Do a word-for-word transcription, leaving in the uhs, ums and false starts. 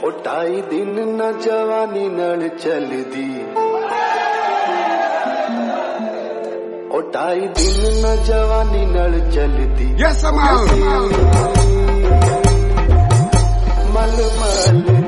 ढाई दिन न जवानी नाल चलदी ओ ढाई दिन न जवानी नाल चलदी Yes, I'm out. मल मल